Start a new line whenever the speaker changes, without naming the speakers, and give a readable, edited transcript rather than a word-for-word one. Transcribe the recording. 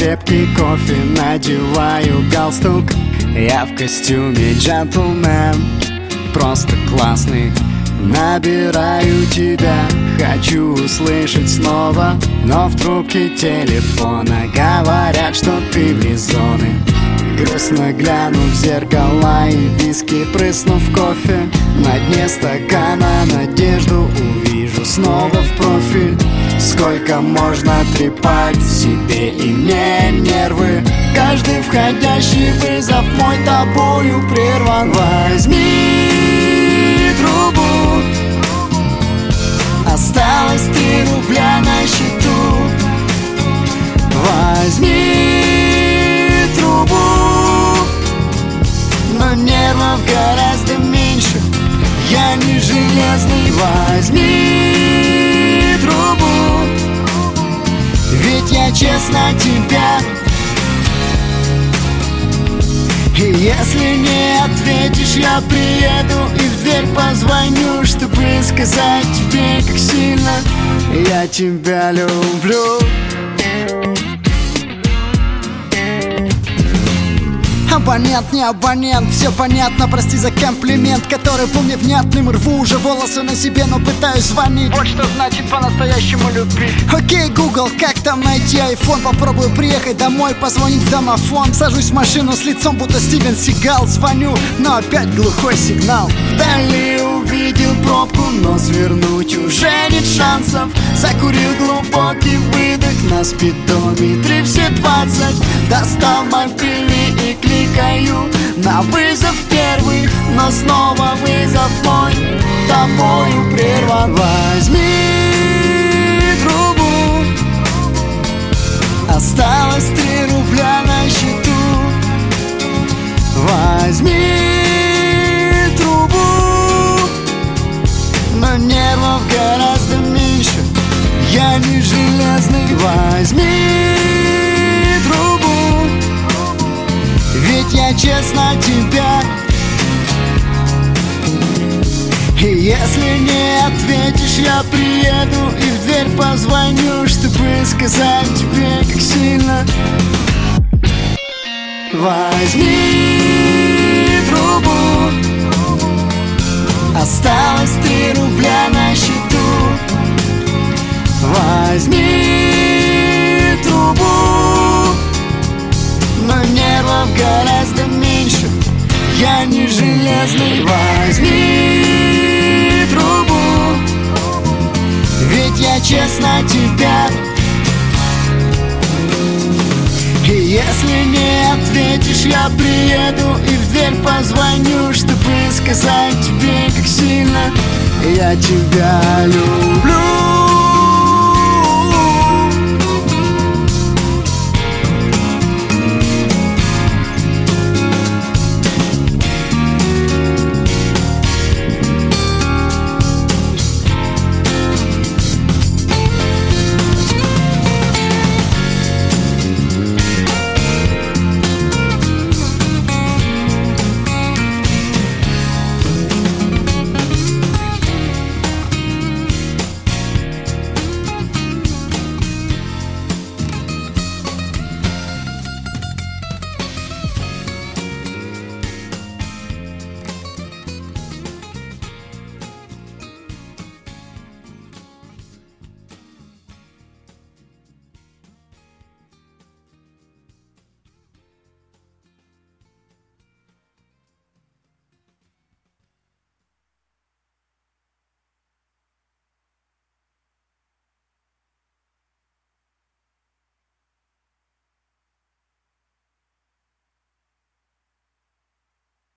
крепкий кофе, надеваю галстук. Я в костюме джентльмен, просто классный. Набираю тебя, хочу услышать снова, но в трубке телефона говорят, что ты вне зоны. Грустно гляну в зеркала и виски прыснув кофе. На дне стакана надежду увижу снова в профиль. Сколько можно трепать себе и мне нервы? Каждый входящий вызов мой тобою прерван. Возьми трубу, осталось 3 рубля на счету. Возьми трубу, но нервов гораздо меньше, я не железный. Возьми трубу, ведь я честно тебя. И если не ответишь, я приеду и в дверь позвоню, чтобы сказать тебе, как сильно я тебя люблю. Абонент, не абонент, все понятно, прости за комплимент, который был невнятным. Рву уже волосы на себе, но пытаюсь звонить. Вот что значит по-настоящему любить. Окей, Google, как там найти iPhone? Попробую приехать домой, позвонить в домофон. Сажусь в машину с лицом, будто Стивен Сигал. Звоню, но опять глухой сигнал. Вдали увидел пробку, но свернуть уже нет шансов. Закурил глубокий выдох на спидометре все 20. Достал мобильный и кликаю на вызов первый, но снова вызов мой тобою прерван. Возьми трубу, осталось 3 рубля на счету. Возьми трубу, но нервов гораздо меньше, я не железный. Возьми трубу, ведь я честно тебя. И если не ответишь, я приеду и в дверь позвоню, чтобы сказать тебе, как сильно. Возьми трубу, осталось 3 рубля на счету. Возьми трубу, но нервов гораздо меньше, я не железный. Возьми трубу, ведь я честно тебя. И если не ответишь, я приеду и в дверь позвоню, чтобы сказать тебе, как сильно я тебя люблю.